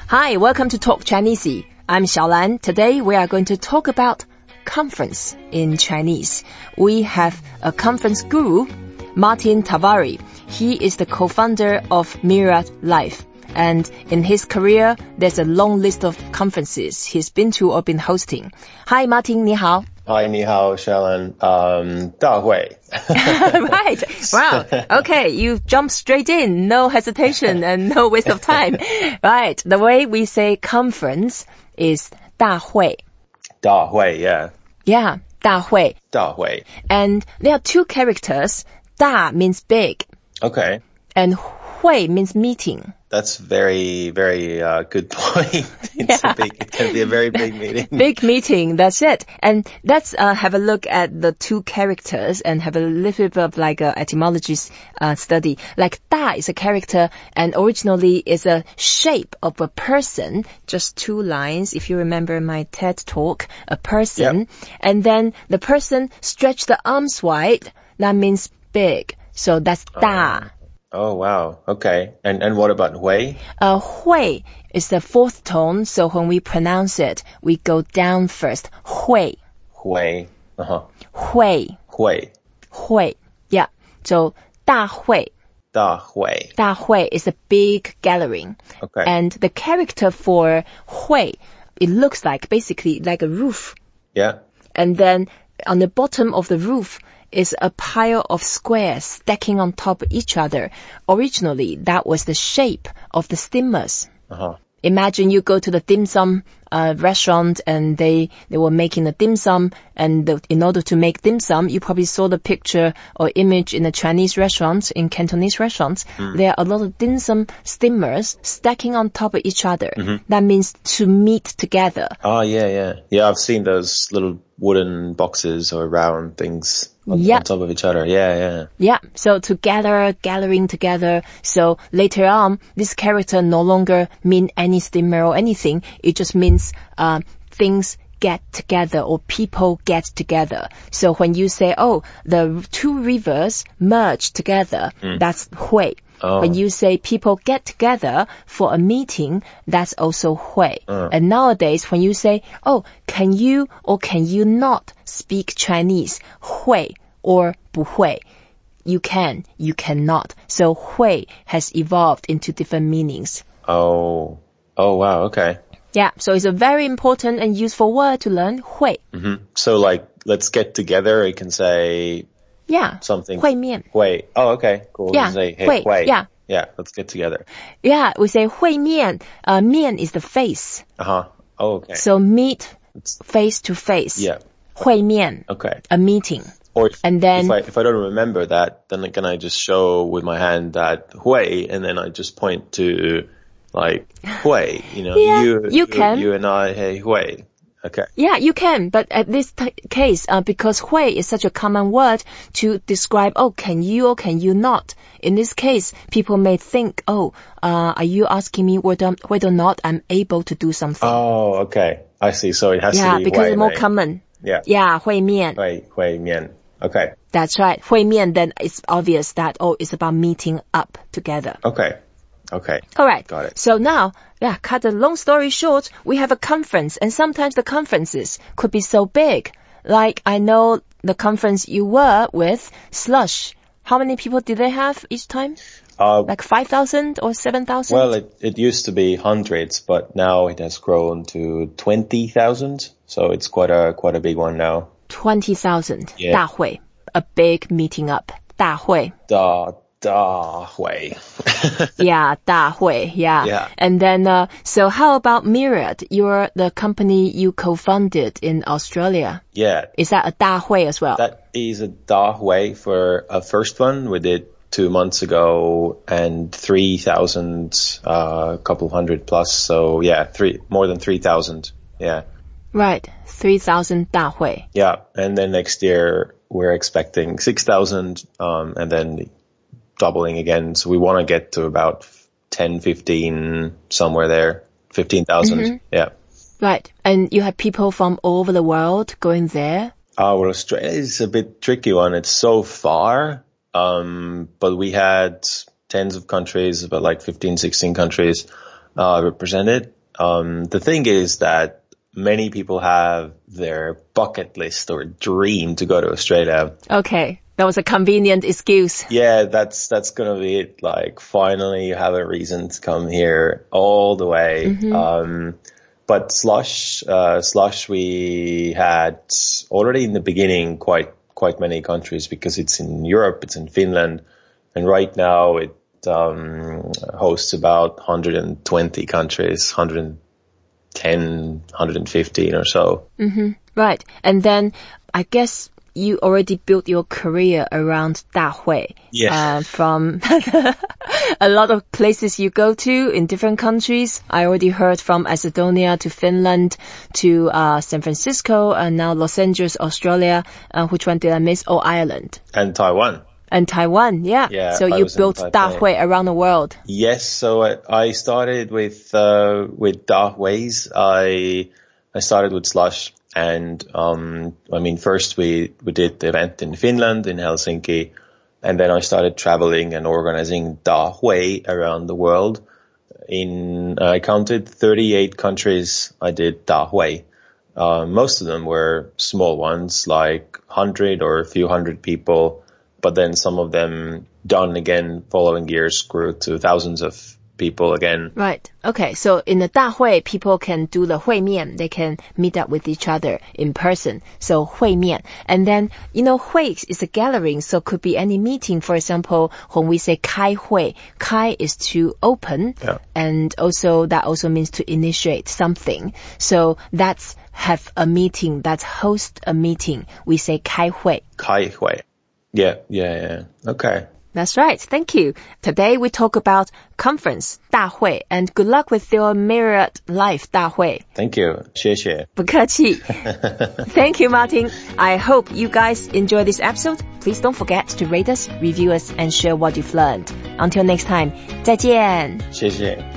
Hi, welcome to Talk Chinese. I'm Xiaolan. Today we are going to talk about conference in Chinese. We have a conference guru, Martin Tavari. He is the co-founder of Myriad Life. And in his career, there's a long list of conferences he's been to or been hosting. Hi, Martin, 你好. Hi, 你好, Sharon. 大会. Right. Wow. Okay, you jump straight in. No hesitation and no waste of time. Right. The way we say conference is 大会. 大会, yeah. Yeah, 大会. 大会. And there are two characters. 大 means big. Okay. And 会 means meeting. That's very, very good point. It can be a very big meeting. Big meeting, that's it. And let's have a look at the two characters and have a little bit of like a etymology study. Like 大 is a character and originally is a shape of a person, just two lines. If you remember my TED talk, a person. Yep. And then the person stretch the arms wide. That means big. So that's 大. Oh, wow. Okay. And what about hui? 会 is the fourth tone, so when we pronounce it, we go down first. 会. Hui. 会. Hui. 会. Yeah. So 大会. 大会. 大会 is a big gathering. Okay. And the character for 会, it looks like basically like a roof. Yeah. And then on the bottom of the roof is a pile of squares stacking on top of each other. Originally, that was the shape of the steamers. Imagine you go to the dim sum restaurant and they were making the dim sum, and in order to make dim sum, you probably saw the picture or image in the Chinese restaurants, in Cantonese restaurants. There are a lot of dim sum steamers stacking on top of each other. That means to meet together. Oh, yeah. Yeah, I've seen those little wooden boxes or round things on top of each other. Yeah. Yeah, so together, gathering together. So later on, this character no longer mean any steamer or anything. It just means things get together or people get together. So when you say, oh, the two rivers merge together, that's hui. Oh. When you say people get together for a meeting, that's also hui. And nowadays, when you say, oh, can you or can you not speak Chinese? Hui or 不会. You can, you cannot. So hui has evolved into different meanings. Oh, wow, okay. Yeah, so it's a very important and useful word to learn, 会. So like, let's get together, you can say something. 会面. Hui. Oh, okay, cool. Yeah, You say, hey, 会, hui. yeah. Yeah, let's get together. Yeah, we say 会面. 面 is the face. Oh, okay. So meet face to face. Yeah. 会面. Okay. A meeting. Or and then, if I don't remember that, then can I just show with my hand that hui, and then I just point to like hui, you can. You and I, hey, hui. Okay. Yeah, you can, but at this case, because hui is such a common word to describe, oh, can you or can you not? In this case, people may think, oh, are you asking me whether or not I'm able to do something? Oh, okay. I see. So it has to be Yeah, because hui, it's more right? common. Yeah. Yeah, 会面. Hui mian. Okay. That's right. 会面, then it's obvious that, oh, it's about meeting up together. Okay. All right. Got it. So now, cut a long story short, we have a conference, and sometimes the conferences could be so big. Like, I know the conference you were with, Slush. How many people did they have each time? Like 5,000 or 7,000? Well, it used to be hundreds, but now it has grown to 20,000. So it's quite a big one now. 20,000. Yeah. 大会. A big meeting up. 大会. 大会. Yeah, 大会. Yeah. And then, so how about Myriad? You're the company you co-founded in Australia. Yeah. Is that a 大会 as well? That is a 大会for a first one we did 2 months ago, and 3,000, couple hundred plus. So yeah, more than 3,000. Yeah. Right. 3,000 大会. Yeah. And then next year we're expecting 6,000, and then doubling again. So we want to get to about 10, 15, somewhere there. 15,000. Yeah. Right. And you have people from all over the world going there? Well, Australia is a bit tricky one. It's so far. But we had tens of countries, about like 15, 16 countries, represented. the thing is that many people have their bucket list or dream to go to Australia. Okay. That was a convenient excuse. Yeah, that's gonna be it. Like, finally you have a reason to come here all the way. Mm-hmm. But Slush, we had already in the beginning quite many countries, because it's in Europe, it's in Finland, and right now it hosts about 120 countries, 110, 115 or so. Mm-hmm. Right. And then I guess you already built your career around Dahui. Yeah. From a lot of places you go to in different countries. I already heard from Macedonia to Finland to San Francisco, and now Los Angeles, Australia. Which one did I miss? Oh, Ireland. And Taiwan. And Taiwan, yeah. So you built Dahui around the world. Yes. So I started with Dahuis. I started with Slush. And, first we did the event in Finland, in Helsinki, and then I started traveling and organizing Dahui around the world. I counted 38 countries I did Dahui. Most of them were small ones, like 100 or a few hundred people, but then some of them done again following years grew to thousands of people again. Right. Okay. So in the Dahui, people can do the 会面. They can meet up with each other in person. So 会面. And then,会is a gathering, so could be any meeting. For example, when we say 开会, 开 is to open. Yeah. And also, that also means to initiate something. So that's have a meeting, that's host a meeting. We say 开会. 开会. Yeah. Okay. That's right. Thank you. Today we talk about conference, 大会, and good luck with your Myriad Life 大会. Thank you. 谢谢. 不客气. Thank you, Martin. I hope you guys enjoy this episode. Please don't forget to rate us, review us, and share what you've learned. Until next time, 再见. 谢谢.